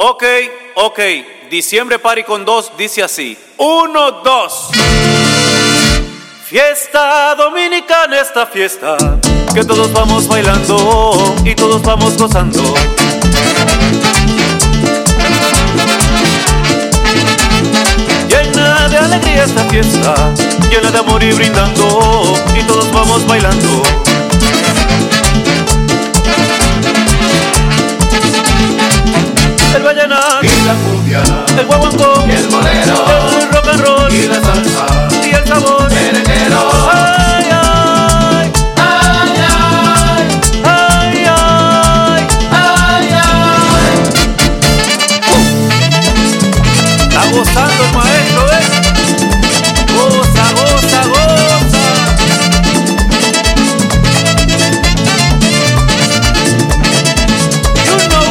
Ok, Diciembre Party con 2 dice así: 1, 2. Fiesta dominicana, esta fiesta, que todos vamos bailando y todos vamos gozando. Llena de alegría esta fiesta, llena de amor y brindando, y todos vamos bailando. El vallenato y la cumbia, el guaguancó y el bolero, el rock and roll y la salsa, y el sabor merenguero. Ay, ay, Ay, ay, ay, ay, ay, ay. Está gozando el maestro, goza, goza, goza. You know,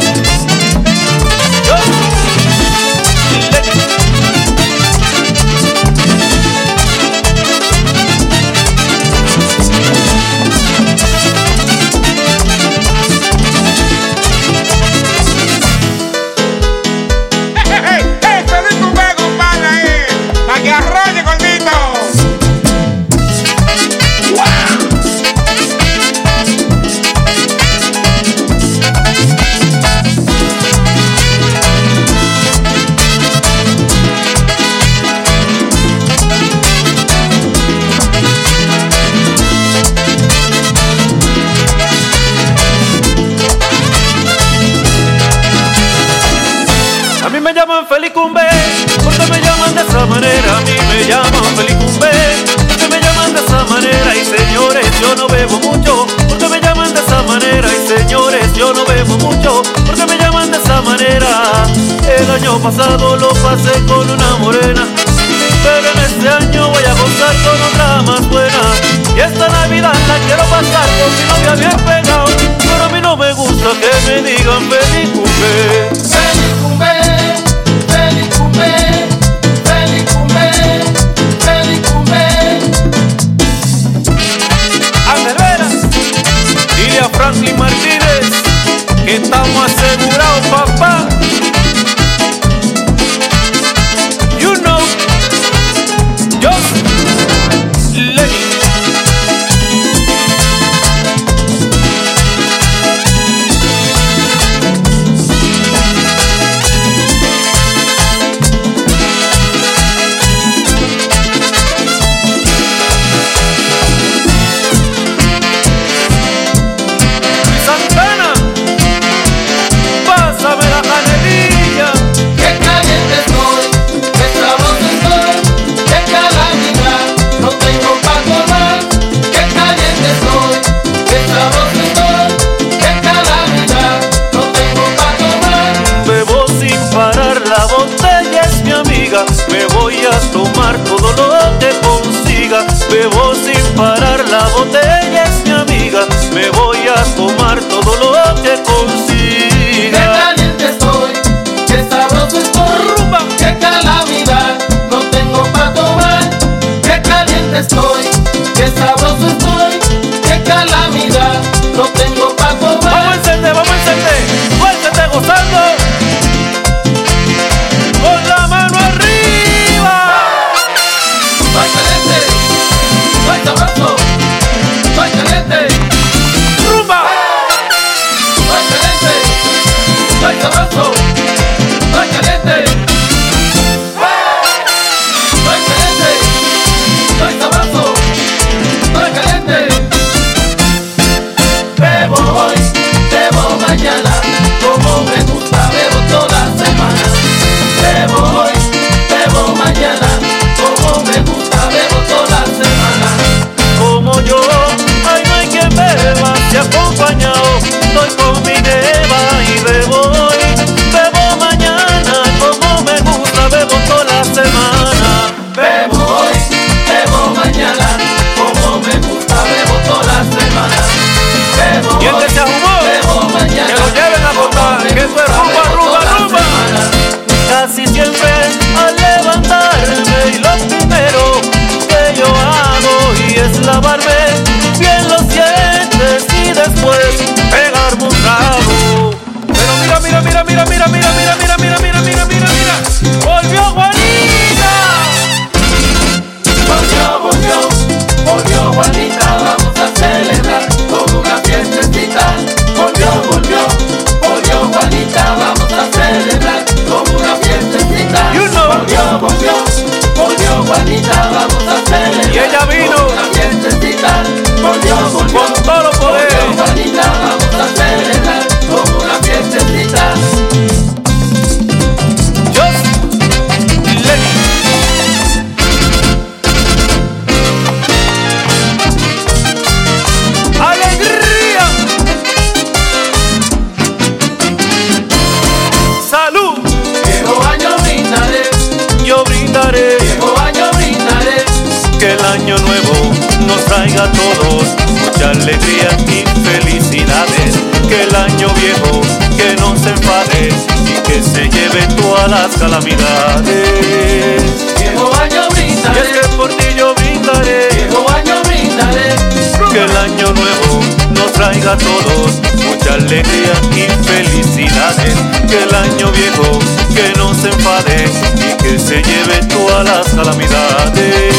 me llaman Felicumbe, porque me llaman de esa manera. A mí me llaman Felicumbe, porque me llaman de esa manera. Y señores, yo no bebo mucho, porque me llaman de esa manera. Y señores, yo no bebo mucho, porque me llaman de esa manera. El año pasado lo pasé con una morena, pero en este año voy a gozar con otra más buena. Y esta Navidad la quiero pasar con mi novia bien pegado, pero a mí no me gusta que me digan Felicumbe. Felicumbe, Felicumbe, Felicumbe, Felicumbe. Ángel Vera, dile a Franklin Martínez que estamos asegurados, papá. You know, just Lenny. Me voy a tomar todo lo que consiga. Bebo sin parar, la botella es mi amiga. Me voy a tomar todo lo que consiga. Qué caliente estoy, qué sabroso estoy. Rumba. Qué calamidad, no tengo pa' tomar. Qué caliente estoy, qué sabroso estoy. Qué calamidad, no tengo pa' tomar. Vamos a encender, fuértate gozando. Con la mano arriba. Soy caliente, soy sabroso, soy caliente. Rumba. Soy caliente, soy sabroso, soy caliente. Soy caliente, soy sabroso, soy caliente. Bebo hoy, bebo mañana, como me gusta, bebo toda semana. Bebo hoy, bebo mañana, como me gusta, bebo toda semana. Como yo, ay, no hay quien beba, se acompañado. Estoy con mi neva y bebo hoy, bebo mañana, como me gusta, bebo toda la semana. Bebo hoy, bebo mañana, como me gusta, bebo toda la semana. Bebo Y el hoy, que se ahumó, bebo mañana, que lo lleven a contar, que eso es rumba, rumba, rumba. Casi siempre al levantarme y lo primero que yo hago y es lavarme bien los dientes y después pegarme un trago. Pero mira, mira, mira, mira, mira, mira, mira, mira, mira. las calamidades. Viejo año brindaré, Y es que por ti yo brindaré, viejo año brindaré. que el año nuevo nos traiga a todos mucha alegría y felicidades. Que el año viejo que no se enfade y que se lleve todas las calamidades.